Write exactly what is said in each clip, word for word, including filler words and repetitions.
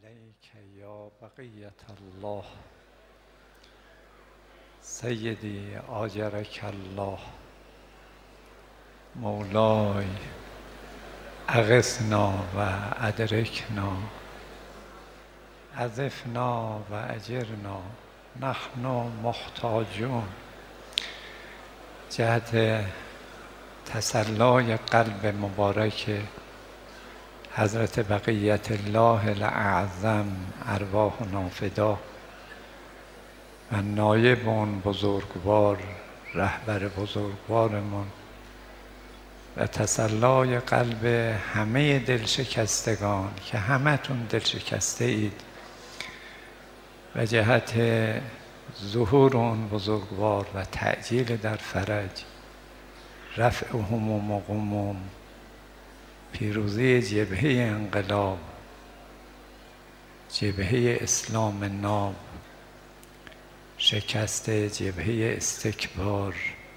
عليك يا بقية الله سيدي آجرك الله مولاي أغثنا وأدركنا أضفنا وأجرنا نحن محتاجون. جهت تسلای قلب مبارک حضرت بقیت الله الاعظم ارواحنا فدا و نایب اون بزرگوار رهبر بزرگوارمون و تسلای قلب همه دلشکستگان که همتون دلشکسته اید و جهت ظهور اون بزرگوار و تعجیل در فرج، رفع هموم و غموم، پیروزی جبهه انقلاب، جبهه اسلام ناب، شکست جبهه استکبار،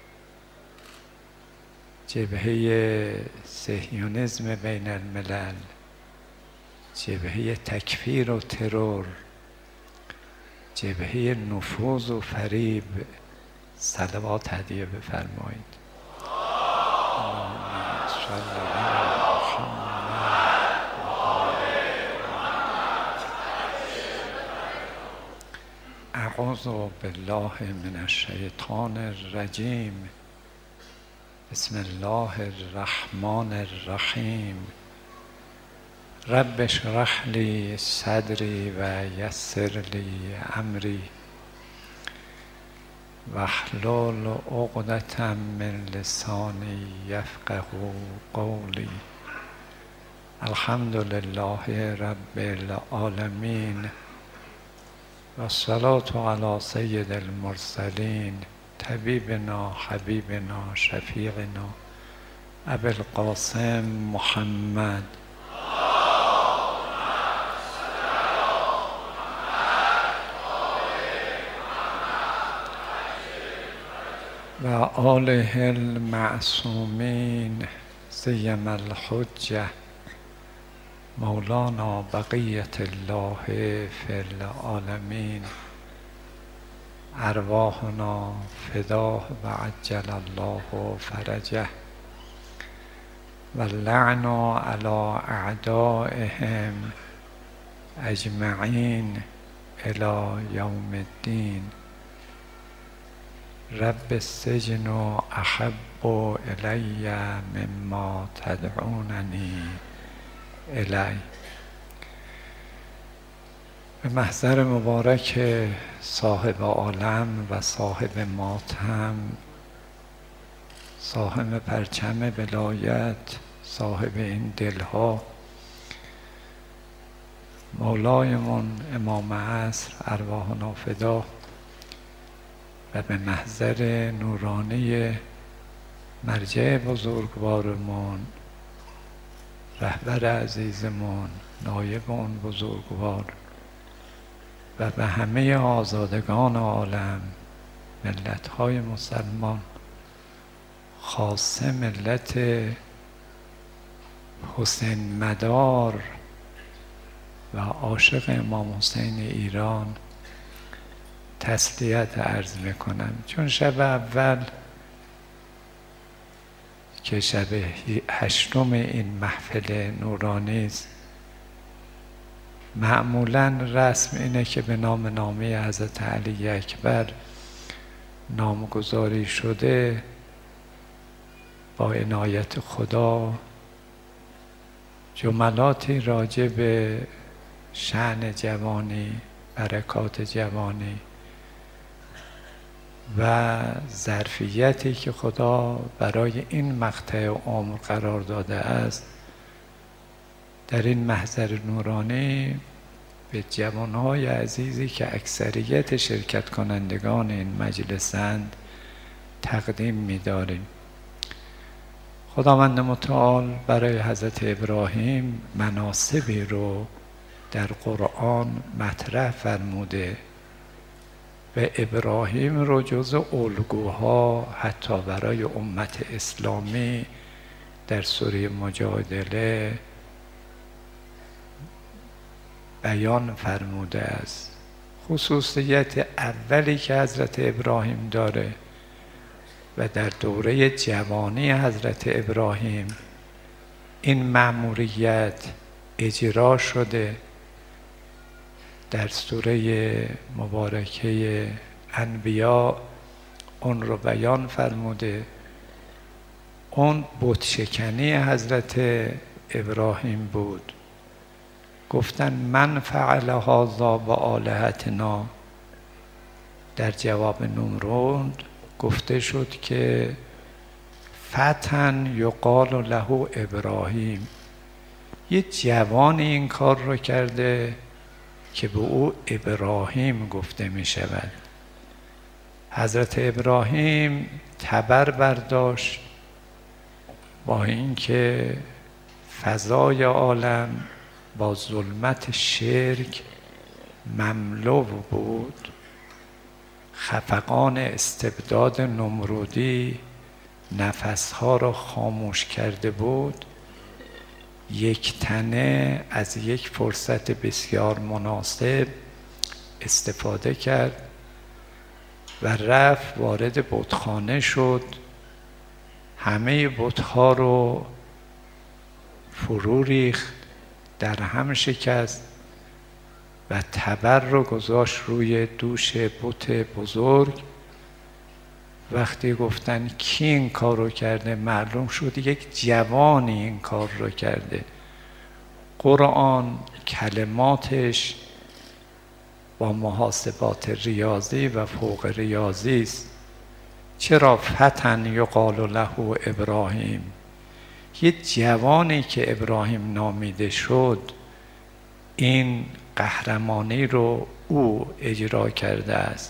جبهه صهیونیسم بین الملل، جبهه تکفیر و ترور، جبهه نفوذ و فریب، صلوات هدیه بفرمایید. اعوذ بالله من الشیطان الرجیم. بسم الله الرحمن الرحیم. رب اشرح لی صدری و یسر لی امری واحلل عقدة من لسانی یفقهوا قولی. الحمد لله رب العالمین و الصلاة علی سید المرسلین طبیبنا حبیبنا شفیعنا ابی القاسم محمد و آله المعصومین سیما الحجة مولانا بقیت الله فی العالمین. ارواحنا فداه و عجل الله فرجه و اللعن علی اعدائهم اجمعین الی یوم الدین. رب السجن احب الی مما تدعوننی الی. به محضر مبارک صاحب عالم و صاحب ماتم، صاحب پرچم ولایت، صاحب این دلها، مولایمون امام عصر ارواحنا فدا و به محضر نورانی مرجع بزرگوارمون، رهبر عزیزمون، نایب اون بزرگوار و به همه آزادگان عالم، ملت‌های مسلمان، خاصه ملت حسین مدار و عاشق امام حسین ایران تسلیت عرض میکنم. چون شب اول که شب هشتم این محفل نورانی است، معمولاً رسم اینه که به نام نامی حضرت علی اکبر نامگذاری شده، با عنایت خدا جملاتی راجع به شأن جوانی، برکات جوانی و ظرفیتی که خدا برای این مقطع عمر قرار داده است، در این محضر نورانی به جوانهای عزیزی که اکثریت شرکت کنندگان این مجلسند تقدیم می‌داریم. خداوند متعال برای حضرت ابراهیم مناسبی رو در قرآن مطرح فرموده و ابراهیم رو جزء الگوها حتی برای امت اسلامی در سوره مجادله بیان فرموده است. خصوصیت اولی که حضرت ابراهیم داره و در دوره جوانی حضرت ابراهیم این مأموریت اجرا شده، در سوره مبارکه انبیا اون رو بیان فرموده. اون بت شکنی حضرت ابراهیم بود. گفتن من فعل هذا و آلهتنا. در جواب نمرود گفته شد که فتى یقال له ابراهیم، یه جوان این کار رو کرده که به او ابراهیم گفته می شود. حضرت ابراهیم تبر برداشت، با اینکه فضای عالم با ظلمت شرک مملو بود، خفقان استبداد نمرودی نفسها را خاموش کرده بود، یک تنه از یک فرصت بسیار مناسب استفاده کرد و رفت وارد بتخانه شد، همه بتها رو فرو ریخت، در هم شکست و تبر رو گذاشت روی دوش بت بزرگ. وقتی گفتن کی این کار رو کرده، معلوم شد یک جوانی این کار رو کرده. قرآن کلماتش با محاسبات ریاضی و فوق ریاضی است. چرا فتى یقال له ابراهیم؟ یه جوانی که ابراهیم نامیده شد، این قهرمانی رو او اجرا کرده است.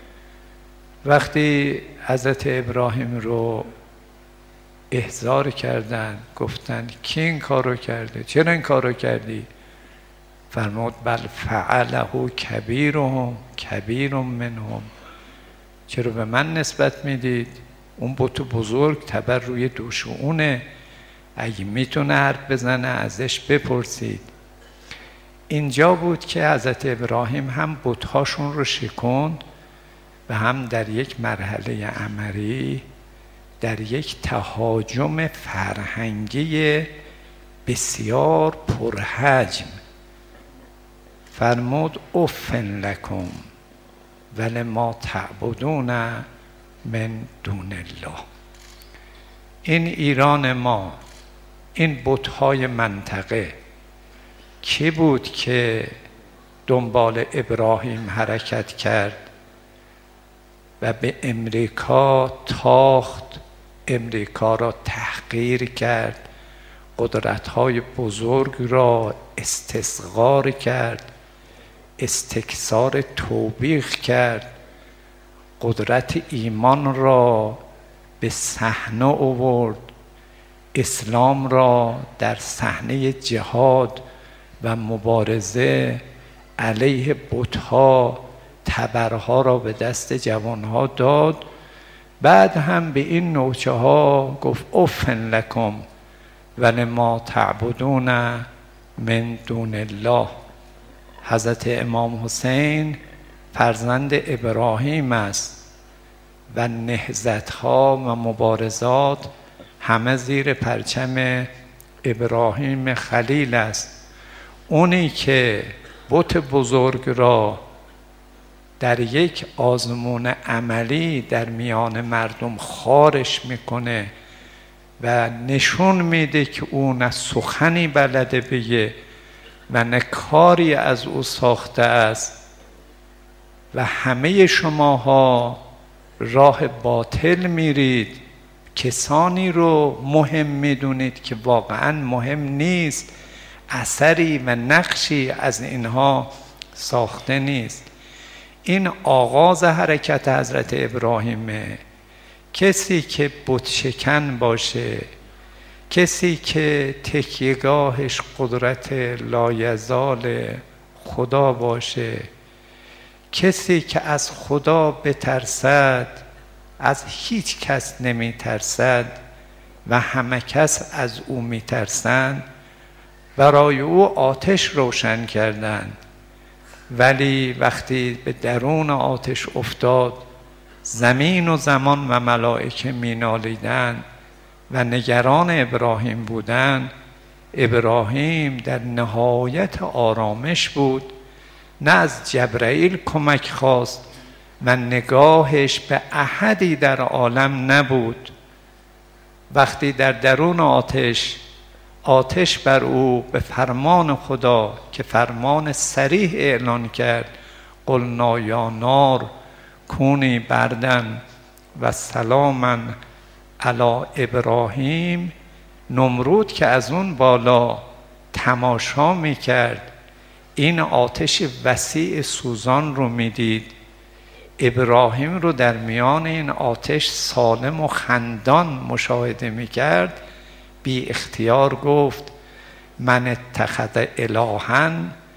وقتی حضرت ابراهیم رو احضار کردن، گفتن کی این کار رو کرده؟ چرا این کار رو کردی؟ فرمود بل فعله کبیرهم کبیر منهم. چرا به من نسبت میدید؟ اون بت بزرگ تبر روی دوش اونه، اگه میتونه حرف بزنه ازش بپرسید. اینجا بود که حضرت ابراهیم هم بتهاشون رو شکند و هم در یک مرحله عملی، در یک تهاجم فرهنگی بسیار پرحجم فرمود افن لکم ولما تعبدون من دون الله. این ایران ما، این بت‌های منطقه کی بود که دنبال ابراهیم حرکت کرد و به امریکا تاخت، امریکا را تحقیر کرد، قدرت‌های بزرگ را استصغار کرد، استکثار توبیخ کرد، قدرت ایمان را به صحنه آورد، اسلام را در صحنه جهاد و مبارزه علیه بت‌ها، تبرها را به دست جوانها داد. بعد هم به این نوچه ها گفت افن لکم ولما تعبدون من دون الله. حضرت امام حسین فرزند ابراهیم است و نهضت‌ها و مبارزات همه زیر پرچم ابراهیم خلیل است. اونی که بت بزرگ را در یک آزمون عملی در میان مردم خارش میکنه و نشون میده که او نه سخنی بلده بگه و نه کاری از او ساخته است و همه شماها راه باطل میرید، کسانی رو مهم میدونید که واقعا مهم نیست، اثری و نقشی از اینها ساخته نیست. این آغاز حرکت حضرت ابراهیمه. کسی که بت شکن باشه، کسی که تکیهگاهش قدرت لایزال خدا باشه، کسی که از خدا بترسد، از هیچ کس نمی ترسد و همه کس از او می ترسند، برای او آتش روشن کردند، ولی وقتی به درون آتش افتاد زمین و زمان و ملائکه مینالیدند و نگران ابراهیم بودند، ابراهیم در نهایت آرامش بود، نه از جبرائیل کمک خواست و نگاهش به احدی در عالم نبود. وقتی در درون آتش آتش بر او به فرمان خدا که فرمان صریح اعلان کرد، قلنا یا نار کونی بردن و سلاما علی ابراهیم، نمرود که از اون بالا تماشا میکرد، این آتش وسیع سوزان رو میدید، ابراهیم رو در میان این آتش سالم و خندان مشاهده میکرد، بی اختیار گفت من اتخذ الها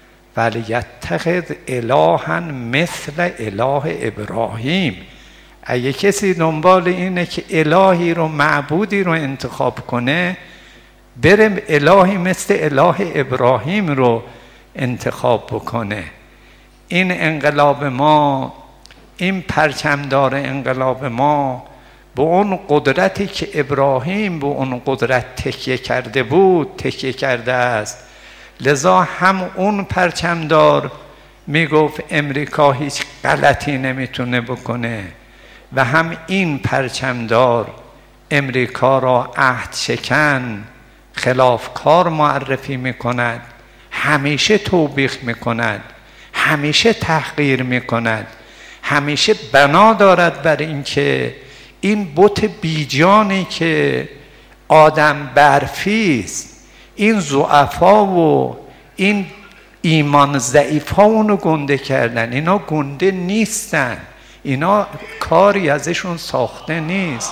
ولیتخذ الها مثل اله ابراهیم. اگه کسی دنبال اینه که الهی رو، معبودی رو انتخاب کنه، برم الهی مثل اله ابراهیم رو انتخاب بکنه. این انقلاب ما، این پرچمدار انقلاب ما به اون قدرتی که ابراهیم به اون قدرت تکیه کرده بود تکیه کرده است. لذا هم اون پرچمدار میگفت امریکا هیچ غلطی نمیتونه بکنه و هم این پرچمدار امریکا را عهد شکن، خلافکار معرفی میکند، همیشه توبیخ میکند، همیشه تحقیر میکند، همیشه بنا دارد بر اینکه این بت بیجانی که آدم برفی است، این ضعفا و این ایمان ضعیف ها اونو گنده کردن. اینا گنده نیستن، اینا کاری ازشون ساخته نیست.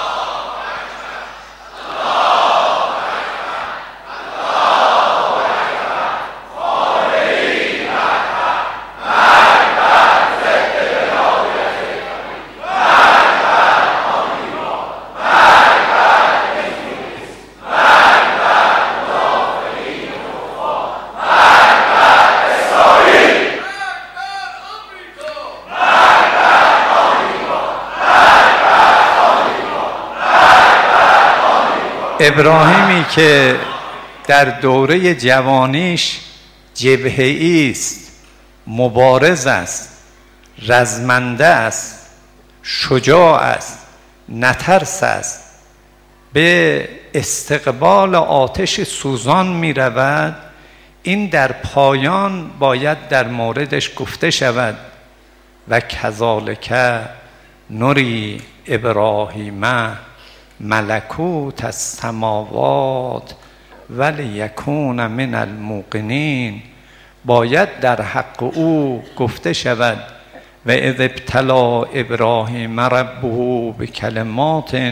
ابراهیمی که در دوره جوانیش جبهه‌ای است، مبارز است، رزمنده است، شجاع است، نترس است، به استقبال آتش سوزان می رود، این در پایان باید در موردش گفته شود و کذالک نری ابراهیم ملکوت السماوات ولیکون من الموقنین. باید در حق او گفته شود و اذ ابتلی ابراهیم ربه بکلمات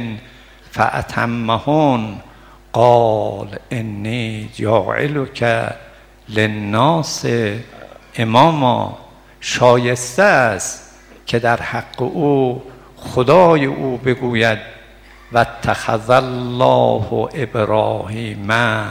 فاتمهن قال انی جاعلک للناس اماما. شایسته است که در حق او خدای او بگوید و اتخذ الله ابراهیم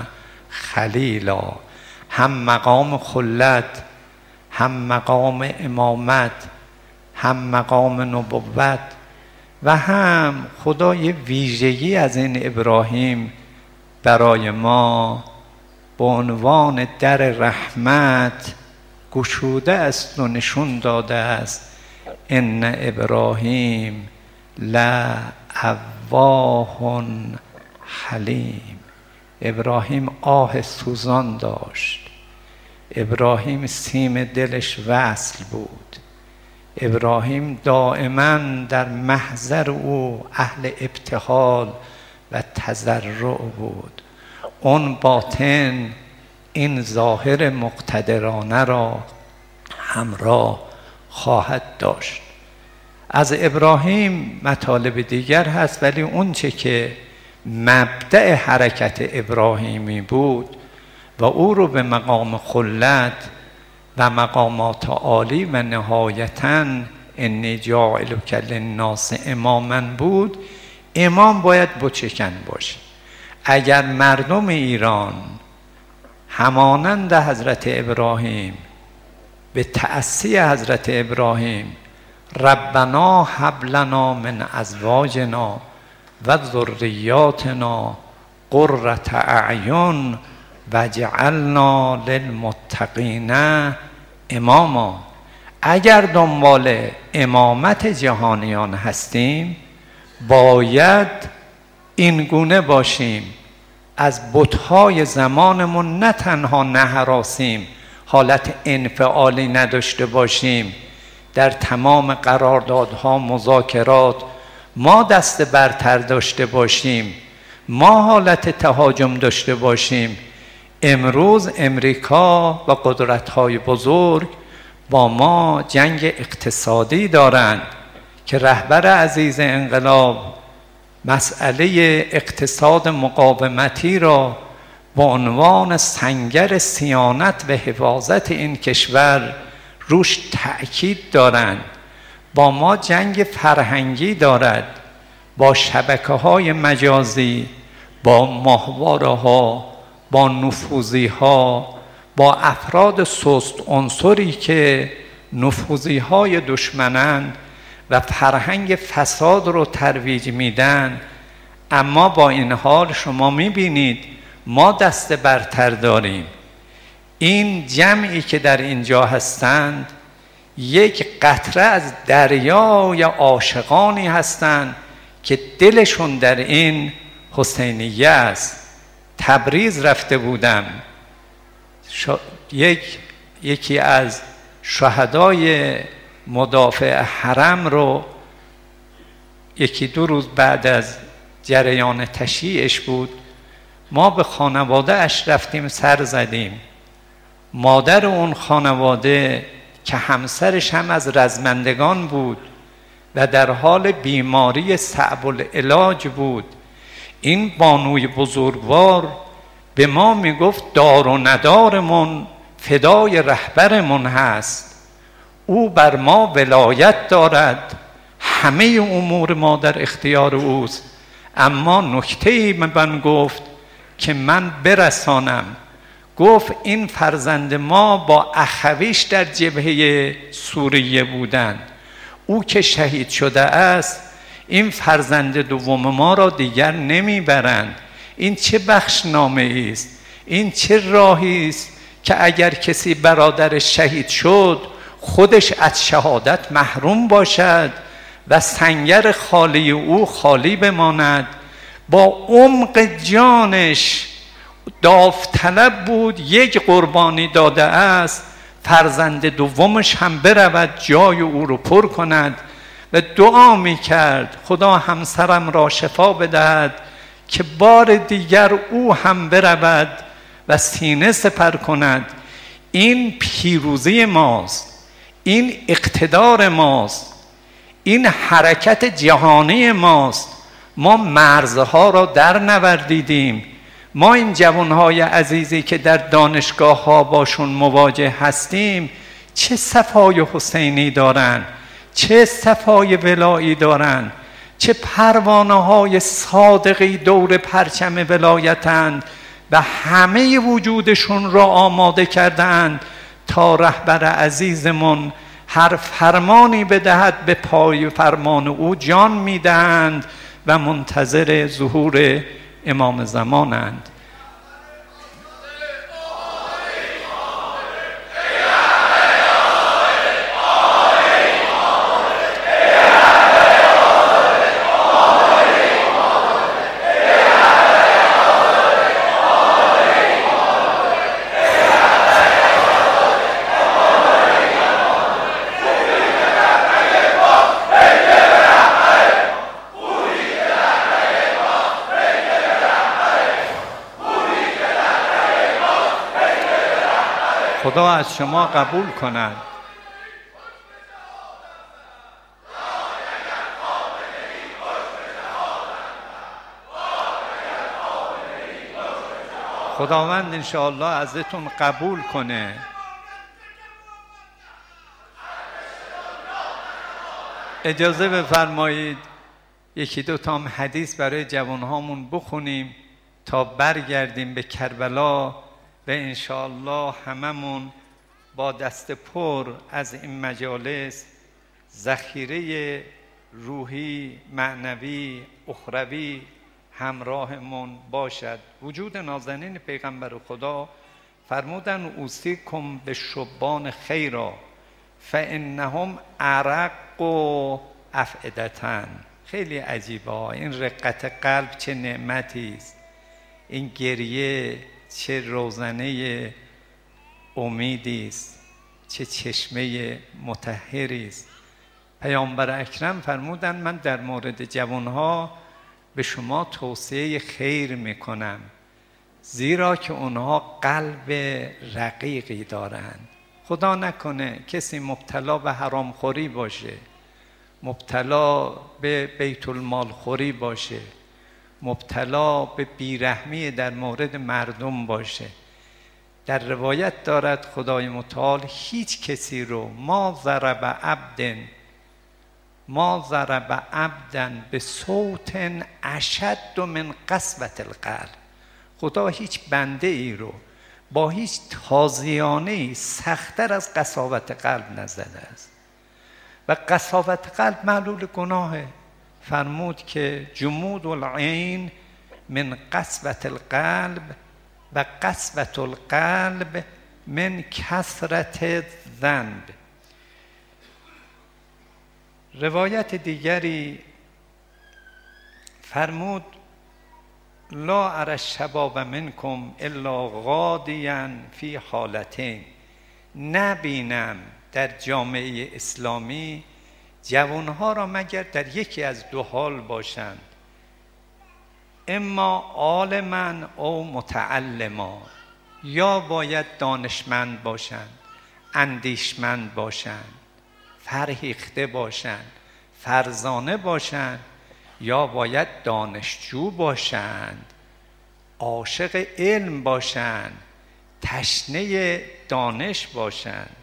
خلیلا. هم مقام خلت، هم مقام امامت، هم مقام نبوت و هم خدا یه ویژگی از این ابراهیم برای ما به عنوان در رحمت گشوده است و نشون داده است. ان ابراهیم لا اواه حلیم. ابراهیم آه سوزان داشت، ابراهیم سیم دلش وصل بود، ابراهیم دائما در محضر او اهل ابتهال و تضرع بود. اون باطن این ظاهر مقتدرانه را همراه خواهد داشت. از ابراهیم مطالب دیگر هست، ولی اون چه که مبدأ حرکت ابراهیمی بود و او رو به مقام خلت و مقامات عالی و نهایتاً انی جاعلک للناس اماما بود. امام باید بتشکن باشه. اگر مردم ایران همانند حضرت ابراهیم، به تأسی حضرت ابراهیم، ربنا هب لنا من ازواجنا و ذریاتنا قرة اعین واجعلنا للمتقین اماما. اگر دنبال امامت جهانیان هستیم باید این گونه باشیم، از بت‌های زمانمون نه تنها نهراسیم، حالت انفعالی نداشته باشیم، در تمام قراردادها مذاکرات ما دست برتر داشته باشیم، ما حالت تهاجم داشته باشیم. امروز امریکا و قدرت‌های بزرگ با ما جنگ اقتصادی دارند که رهبر عزیز انقلاب مسئله اقتصاد مقاومتی را به عنوان سنگر صیانت و حفاظت این کشور روش تأکید دارند. با ما جنگ فرهنگی دارد، با شبکه‌های مجازی، با ماهواره‌ها، با نفوذی‌ها، با افراد سست عنصری که نفوذی‌های دشمنند و فرهنگ فساد رو ترویج میدن. اما با این حال شما میبینید ما دست برتر داریم. این جمعی که در اینجا هستند یک قطره از دریای عاشقانی هستند که دلشون در این حسینیه است. تبریز رفته بودم، شا... یک... یکی از شهدای مدافع حرم رو یکی دو روز بعد از جریان تشییعش بود، ما به خانواده اش رفتیم سر زدیم. مادر اون خانواده که همسرش هم از رزمندگان بود و در حال بیماری صعب العلاج بود، این بانوی بزرگوار به ما میگفت دار و ندارمون فدای رهبرمون هست، او بر ما ولایت دارد، همه امور ما در اختیار اوست. اما نکته‌ای من گفت که من برسانم، گفت این فرزند ما با اخویش در جبهه سوریه بودند، او که شهید شده است این فرزند دوم ما را دیگر نمیبرند. این چه بخشنامه است، این چه راهی است که اگر کسی برادرش شهید شد خودش از شهادت محروم باشد و سنگر خالی او خالی بماند. با عمق جانش داوطلب بود، یک قربانی داده است، فرزند دومش هم برود جای او رو پر کند و دعا می کرد خدا همسرم را شفا بدهد که بار دیگر او هم برود و سینه سپر کند. این پیروزی ماست، این اقتدار ماست، این حرکت جهانی ماست. ما مرزها را در نوردیدیم. ما این جوانهای عزیزی که در دانشگاه ها باشون مواجه هستیم چه صفای حسینی دارن، چه صفای ولایی دارن، چه پروانه های صادقی دور پرچم ولایتند و همه وجودشون را آماده کردند تا رهبر عزیزمون هر فرمانی بدهد به پای فرمان او جان میدهند و منتظر ظهور امام زمانند. خدا از شما قبول کند. خداوند انشاءالله ازتون قبول کنه. اجازه بفرمایید یکی دو تا حدیث برای جوانهامون بخونیم تا برگردیم به کربلا و انشاءالله هممون با دست پر از این مجالس ذخیره روحی، معنوی، اخروی همراهمون باشد. وجود نازنین پیغمبر خدا فرمودن اوصیکم به شبان خیرا فانهم ارق و افئدة. خیلی عجیبه ها، این رقت قلب چه نعمتی است، این گریه چه روزنه امیدی است، چه چشمه مطهری است. پیامبر اکرم فرمودند من در مورد جوانها به شما توصیه خیر میکنم، زیرا که اونها قلب رقیقی دارند. خدا نکنه کسی مبتلا به حرامخوری باشه، مبتلا به بیت المال خوری باشه، مبتلا به بیرحمی در مورد مردم باشه. در روایت دارد خدای متعال هیچ کسی رو ما ضرب عبد ما ضرب عبدا به صوت اشد من قسوة القلب. خدا هیچ بنده ای رو با هیچ تازیانه سخت‌تر از قساوت قلب نزده است. و قساوت قلب معلول گناهه. فرمود که جمود العین من قسوة القلب و قسوة القلب من کثرت الذنب. روایت دیگری فرمود لا اری الشباب منکم الا غادیا فی حالتین. نبینم در جامعه اسلامی جوانها را مگر در یکی از دو حال باشند، اما عالما او متعلما، یا باید دانشمند باشند، اندیشمند باشند، فرهیخته باشند، فرزانه باشند، یا باید دانشجو باشند، عاشق علم باشند، تشنه دانش باشند.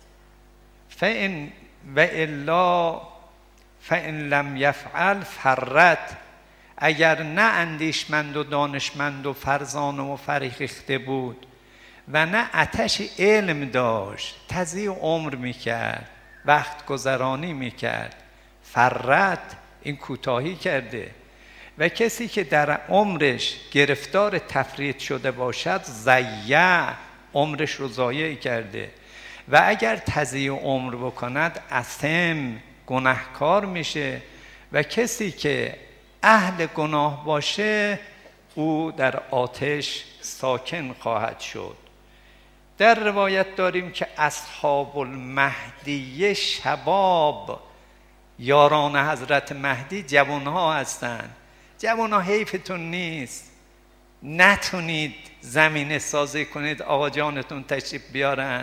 فإن و الا فإن لم یفعل فرت. اگر نه اندیشمند و دانشمند و فرزانه و فرهیخته بود و نه آتش علم داشت، تضییع عمر میکرد، وقت گذرانی میکرد، فرت، این کوتاهی کرده. و کسی که در عمرش گرفتار تفرید شده باشد ضیع، عمرش رو ضایع کرده. و اگر تضییع عمر بکند اثم، گناهکار میشه. و کسی که اهل گناه باشه او در آتش ساکن خواهد شد. در روایت داریم که اصحاب المهدی شباب، یاران حضرت مهدی جوانها هستند. جوانها حیفتون نیست نتونید زمینه سازی کنید آقا جانتون تشریف بیارن.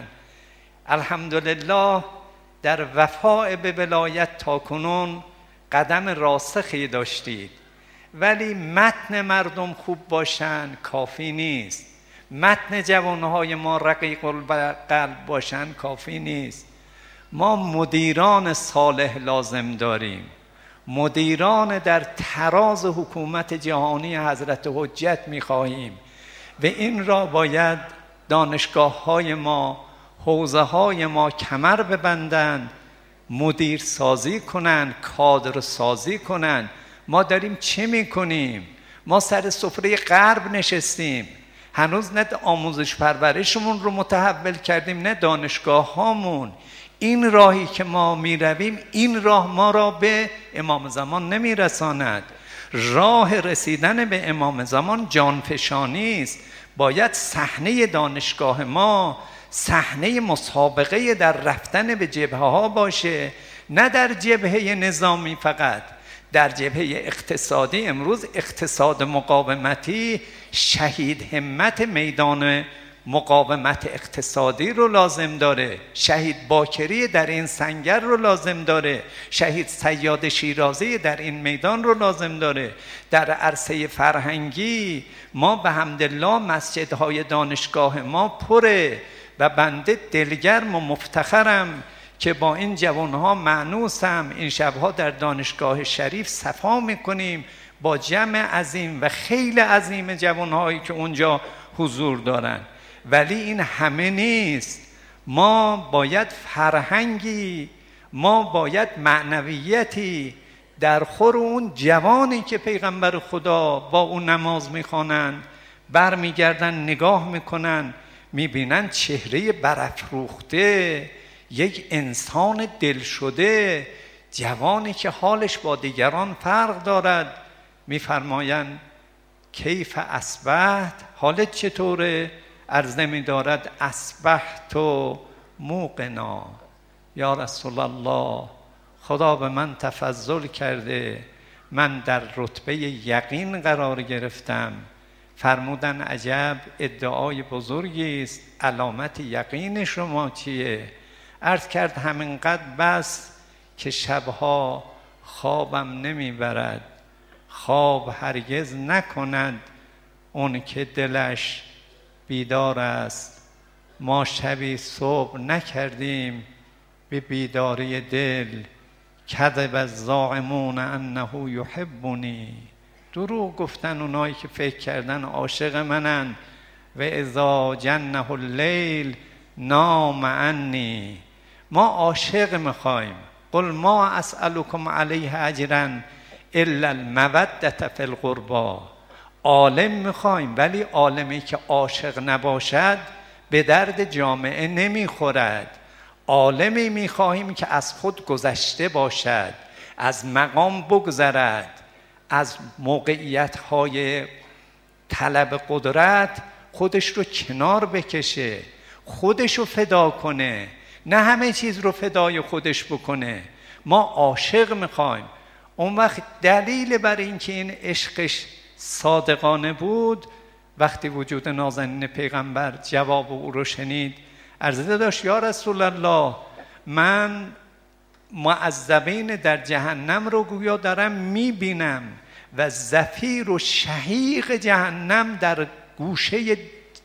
الحمدلله در وفاء به ولایت تاکنون قدم راسخی داشتید، ولی متن مردم خوب باشن کافی نیست. متن جوانهای ما رقیق القلب باشن کافی نیست. ما مدیران صالح لازم داریم، مدیران در تراز حکومت جهانی حضرت حجت می‌خواهیم و این را باید دانشگاه‌های ما، حوزه‌های ما کمر ببندند، مدیر سازی کنند، کادر سازی کنند. ما داریم چه می‌کنیم؟ ما سر سفره غرب نشستیم، هنوز نه آموزش پرورشمون رو متحول کردیم نه دانشگاه هامون. این راهی که ما می رویم، این راه ما را به امام زمان نمی رساند. راه رسیدن به امام زمان جانفشانی است. باید صحنه دانشگاه ما صحنه مسابقه در رفتن به جبهه ها باشه، نه در جبهه نظامی فقط، در جبهه اقتصادی. امروز اقتصاد مقاومتی شهید همت میدان مقاومت اقتصادی رو لازم داره، شهید باکری در این سنگر رو لازم داره، شهید صیاد شیرازی در این میدان رو لازم داره. در عرصه فرهنگی ما به حمدالله مسجدهای دانشگاه ما پره و بنده دلگرم و مفتخرم که با این جوانها مأنوسم. این شبها در دانشگاه شریف صفا میکنیم با جمع عظیم و خیلی عظیم جوانهایی که اونجا حضور دارن. ولی این همه نیست. ما باید فرهنگی، ما باید معنویتی در خور اون جوانی که پیغمبر خدا با اون نماز میخوانند برمیگردن نگاه میکنن، میبینن چهره برافروخته یک انسان دل شده، جوانی که حالش با دیگران فرق دارد. میفرمایند کیف اصبحت، حالت چطوره؟ عرضه می‌دارد اصبحت موقنا، یا رسول الله خدا به من تفضل کرده، من در رتبه یقین قرار گرفتم. فرمودن عجب ادعای بزرگی است، علامت یقین شما چیه؟ عرض کرد همینقدر بس که شبها خوابم نمیبرد، خواب هرگز نکند اون که دلش بیدار است. ما شبی صبح نکردیم به بیداری دل، کذب الزاعمون انه یحبنی، دروغ گفتن اونایی که فکر کردن عاشق منن. و اذا جنه اللیل نام عنی، ما عاشق میخوایم. قل ما اسألكم علیه اجرا الا المودة فی القربى، عالم میخوایم ولی عالمی که عاشق نباشد به درد جامعه نمیخورد. عالمی میخواهیم که از خود گذشته باشد، از مقام بگذرد، از موقعیت های طلب قدرت خودش رو کنار بکشه، خودش رو فدا کنه، نه همه چیز رو فدای خودش بکنه. ما عاشق میخوایم. اون وقت دلیل بر این که این عشقش صادقانه بود، وقتی وجود نازنین پیغمبر جواب او رو شنید، عرضه داشت یا رسول الله من معذبین در جهنم رو گویا دارم میبینم و زفیر و شهیق جهنم در گوشه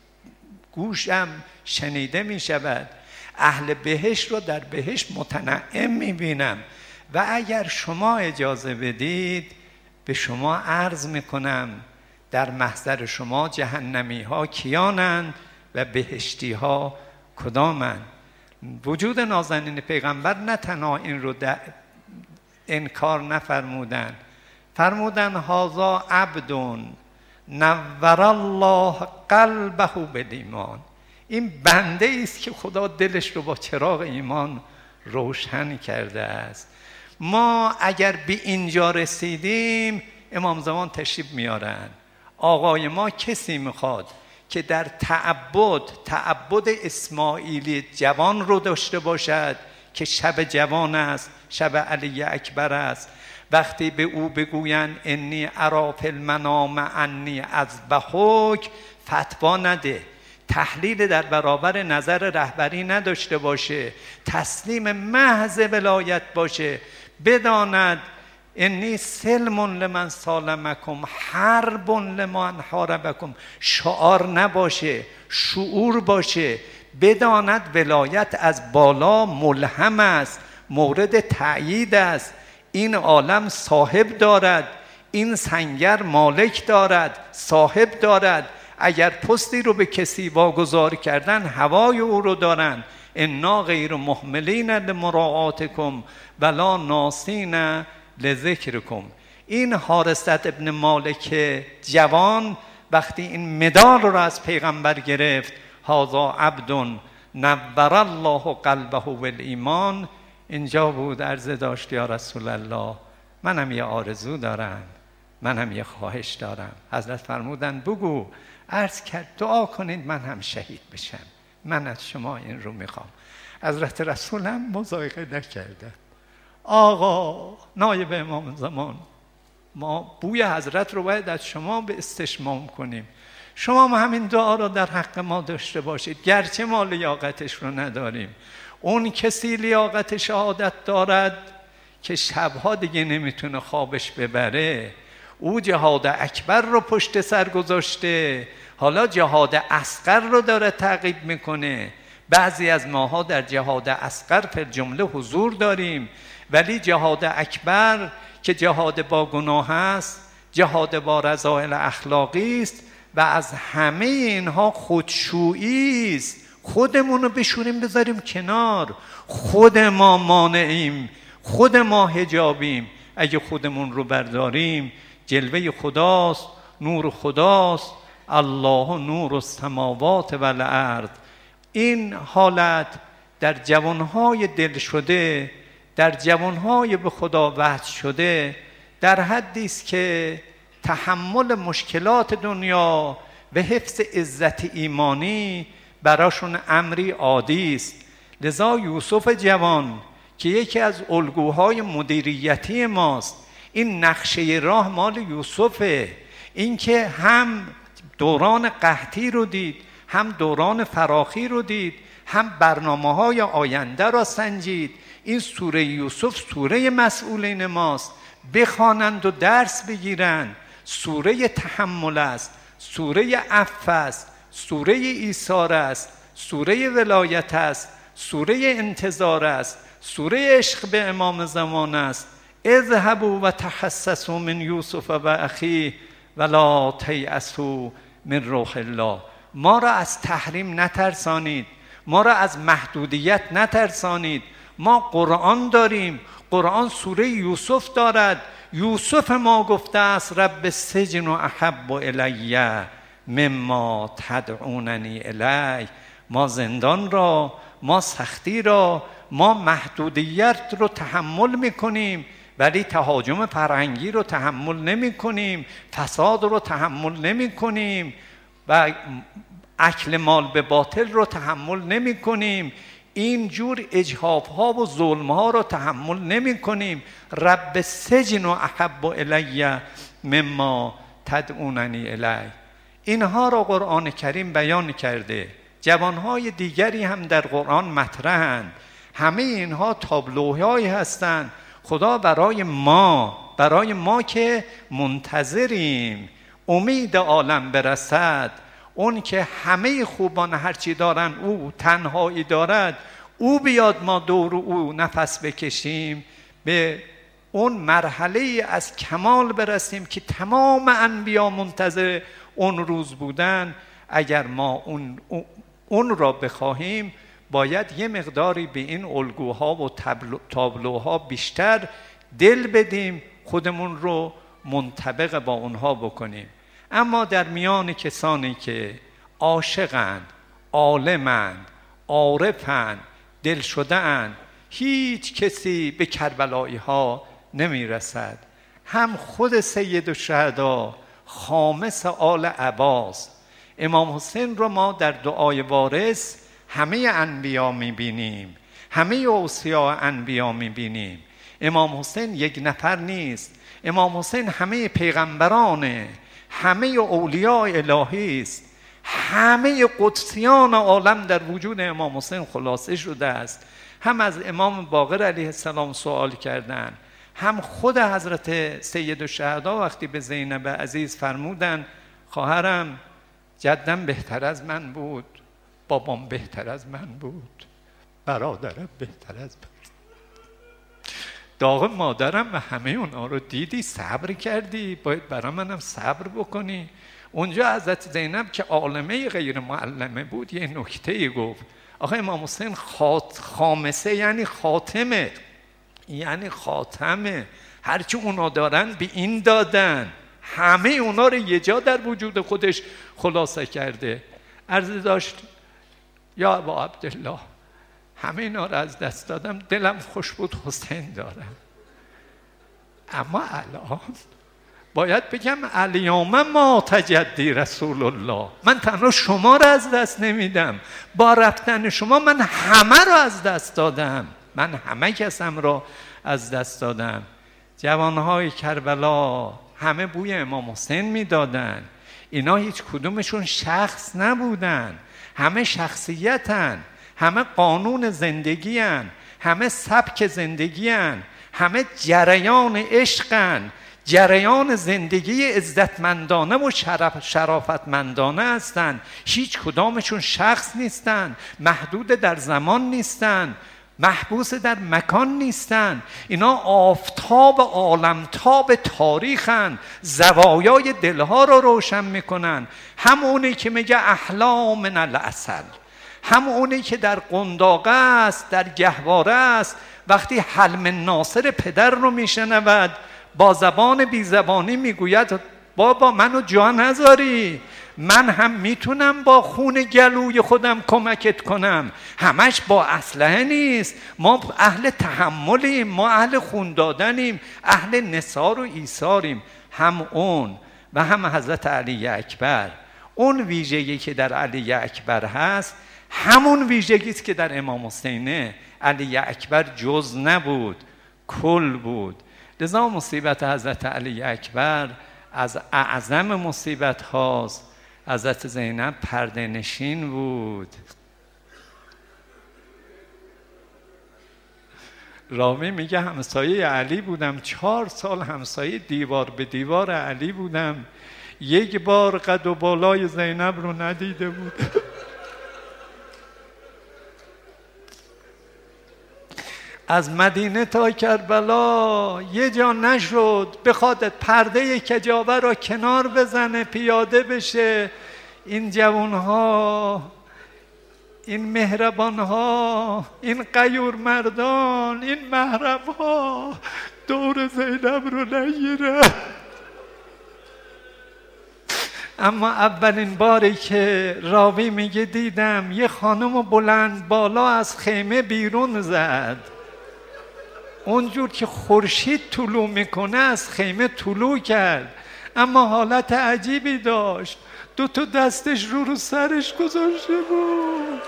گوشم شنیده میشود، اهل بهشت رو در بهشت متنعم میبینم و اگر شما اجازه بدید به شما عرض میکنم در محضر شما جهنمی ها کیانند و بهشتی ها کدامند؟ وجود نازنین پیغمبر نه تنها این رو انکار نفرمودن، فرمودن هذا عبد نور الله قلبه بالایمان، این بنده است که خدا دلش رو با چراغ ایمان روشن کرده است. ما اگر به اینجا رسیدیم امام زمان تشریف میارن، آقای ما کسی میخواد که در تعبد تعبد اسماعیلی جوان رو داشته باشد که شب جوان است، شب علی اکبر است. وقتی به او بگویند انی اری فی المنام انی اذبحک، فتوا نده، تحلیل در برابر نظر رهبری نداشته باشه، تسلیم محض ولایت باشه، بداند انی سلم لمن سالمکم حرب لمن حاربکم، شعار نباشه، شعور باشه، بداند ولایت از بالا ملهم است، مورد تأیید است، این عالم صاحب دارد، این سنگر مالک دارد، صاحب دارد. اگر پستی رو به کسی واگذار کردن هوای او رو دارن. انا غیر محملین لمراعاتکم ولا ناسین لذکرکم. این حارثة ابن مالک جوان وقتی این مدال رو از پیغمبر گرفت، هذا عبد نور الله قلبه بالایمان، اینجا بود عرضه داشت یا رسول الله منم یه آرزو دارم، منم یه خواهش دارم. حضرت فرمودن بگو. عرض کرد دعا کنید من هم شهید بشم، من از شما این رو میخوام. حضرت رسول هم مضایقه نکردن. آقا نایب امام زمان، ما بوی حضرت رو باید از شما به استشمام کنیم، شما هم همین دعا رو در حق ما داشته باشید، گرچه ما لیاقتش رو نداریم. اون کسی لیاقت شهادت دارد که شبها دیگه نمیتونه خوابش ببره، او جهاد اکبر رو پشت سر گذاشته، حالا جهاد اصغر رو داره تعقیب میکنه. بعضی از ماها در جهاد اصغر پر جمله حضور داریم، ولی جهاد اکبر که جهاد با گناه است، جهاد با رذائل اخلاقی است، و از همه اینها خودشویی است. خودمون رو بشوریم بذاریم کنار. خود ما مانعیم، خود ما حجابیم. اگه خودمون رو برداریم، جلوه خداست، نور خداست. الله نور السماوات و الارض. این حالت در جوانهای دل شده، در جوانهای به خدا وصل شده، در حدی است که تحمل مشکلات دنیا و حفظ عزت ایمانی براشون امری عادی است. لذا یوسف جوان که یکی از الگوهای مدیریتی ماست، این نقشه راه مال یوسفه. این که هم دوران قحطی رو دید، هم دوران فراخی رو دید، هم برنامه‌های آینده را سنجید. این سوره یوسف سوره مسئولین ماست. بخوانند و درس بگیرند. سوره تحمل است، سوره عفو است، سوره ایثار است، سوره ولایت است، سوره انتظار است، سوره عشق به امام زمان است. اذهبوا و تحسسوا من یوسف و اخیه ولا تیأسوا من روح الله. ما را از تحریم نترسانید، ما را از محدودیت نترسانید. ما قرآن داریم، قرآن سوره یوسف دارد. یوسف ما گفته است رب السجن احب الی مما تدعوننی الی. ما زندان را، ما سختی را، ما محدودیت رو تحمل میکنیم، ولی تهاجم فرهنگی رو تحمل نمی کنیم، فساد رو تحمل نمی کنیم و اکل مال به باطل رو تحمل نمی کنیم. این جور اجحاف ها و ظلم ها رو تحمل نمی کنیم. رب السجن احب الی مما تدعوننی الی. اینها را قرآن کریم بیان کرده. جوانهای دیگری هم در قرآن مطرحند. همه اینها تابلوهایی هستند. خدا برای ما، برای ما که منتظریم امید عالم برسد، اون که همه خوبان هرچی دارن او تنهایی دارد، او بیاد ما دور او نفس بکشیم، به اون مرحله از کمال برسیم که تمام انبیا منتظر اون روز بودن. اگر ما اون, اون را بخواهیم، باید یه مقداری به این الگوها و تابلوها بیشتر دل بدیم، خودمون رو منطبق با اونها بکنیم. اما در میان کسانی که عاشقند، عالمند، عارفند، دل شده‌اند، هیچ کسی به کربلایی ها نمی رسد. هم خود سید الشهدا خامس آل عباس امام حسین رو ما در دعای وارث همه انبیا میبینیم، همه اوصیا انبیا میبینیم. امام حسین یک نفر نیست. امام حسین همه پیغمبرانه، همه اولیاء الهی است. همه قدسیان عالم در وجود امام حسین خلاصه شده است. هم از امام باقر علیه السلام سوال کردند، هم خود حضرت سید الشهدا وقتی به زینب عزیز فرمودند خواهرم جدم بهتر از من بود، بابام بهتر از من بود، برادرم بهتر از من. داغ مادرم و همه اونا رو دیدی، صبر کردی، باید برای منم صبر بکنی. اونجا حضرت زینب که عالمه غیر معلمه بود یه نکته گفت. آخه امام حسین خات خامسه یعنی خاتمه، یعنی خاتمه. هرچی اونا دارن به این دادن، همه اونا رو یه جا در وجود خودش خلاصه کرده. عرض داشت یا ابا عبدالله همه اینا رو از دست دادم، دلم خوش بود حسین دارم. اما الان باید بگم الیوم ما تجدی رسول الله، من تنها شما رو از دست نمیدم، با رفتن شما من همه رو از دست دادم، من همه کسم رو از دست دادم. جوانهای کربلا همه بوی امام حسین میدادن. اینا هیچ کدومشون شخص نبودن، همه شخصیتن، همه قانون زندگی هن، همه سبک زندگی هن، همه جریان عشقن، جریان زندگی عزتمندانه و شرف شرافتمندانه هستن. هیچ کدامشون شخص نیستن، محدود در زمان نیستن، محبوس در مکان نیستن، اینا آفتاب عالمتاب تاریخن، زوایای دلها رو روشن میکنن. همونی که میگه احلا من العسل، همونی که در قنداقه است، در گهواره است، وقتی حلم ناصر پدر رو میشنود با زبان بی زبانی میگوید بابا منو جا نذاری، من هم میتونم با خون گلوی خودم کمکت کنم، همش با اسلحه نیست، ما اهل تحملیم، ما اهل خون دادنیم، اهل نثار و ایثاریم. هم اون و هم حضرت علی اکبر، اون ویژگی که در علی اکبر هست همون ویژگی است که در امام حسینه. علی اکبر جز نبود، کل بود. لذا مصیبت حضرت علی اکبر از اعظم مصیبت هاست. حضرت زینب پرده نشین بود. رامی میگه همسایه علی بودم، چهار سال همسایه دیوار به دیوار علی بودم، یک بار قد و بالای زینب رو ندیده بود. از مدینه تا کربلا یه جا نشد بخواد پرده کجاوه را کنار بزنه پیاده بشه. این جوانها، این مهربانها، این غیور مردان، این محرمها دور زینب رو نگیره. اما اولین باری که راوی میگه دیدم یه خانم بلند بالا از خیمه بیرون زد، اونجور که خورشید طلوع میکنه از خیمه طلوع کرد، اما حالت عجیبی داشت، دو تا دستش رو رو سرش گذاشته بود.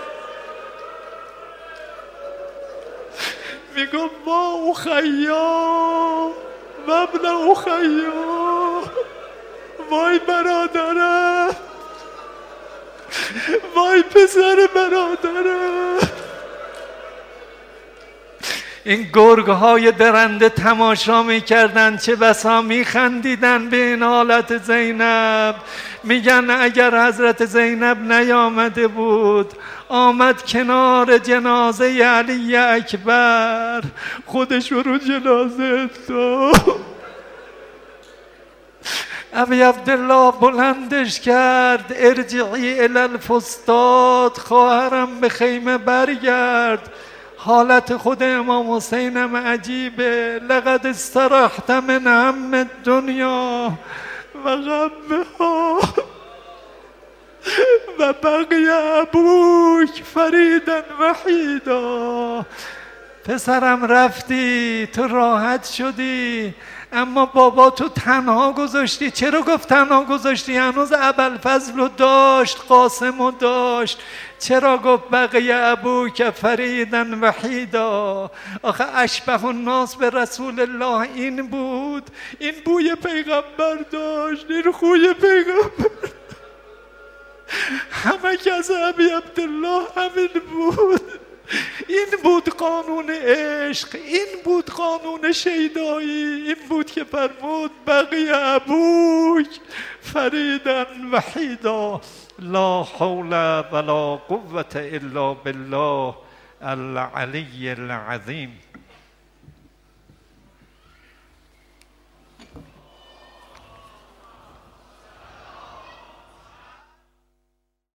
میگم ما اخیا و ابن اخیا، وای برادرم، وای پسر برادرم. این گرگ‌های درنده تماشا می‌کردن، چه بسا می‌خندیدن به این حالت زینب. میگن اگر حضرت زینب نیامده بود، آمد کنار جنازه علی اکبر، خودش رو جنازه تو ابی عبدالله بلندش کرد، ارجعی الی الفستاد، خواهرم به خیمه برگرد. حالت خود امام حسینم عجیبه. لقد استرحت من هم الدنیا و غمها و بقی ابوک فریدا وحیدا. پسرم رفتی، تو راحت شدی، اما بابا تو تنها گذاشتی. چرا گفت تنها گذاشتی؟ هنوز ابوالفضل رو داشت، قاسم رو داشت. چرا گفت بقیه ابوک فریدا وحیدا؟ آخه اشبه الناس به رسول الله این بود، این بوی پیغمبر داشت، این خوی پیغمبر. همه که از ابی عبدالله همین بود. این بود قانون عشق، این بود قانون شیدایی، این بود که فرمود بقیه ابوک فریدا وحیدا. لا حول ولا قوة الا بالله العلی العظیم.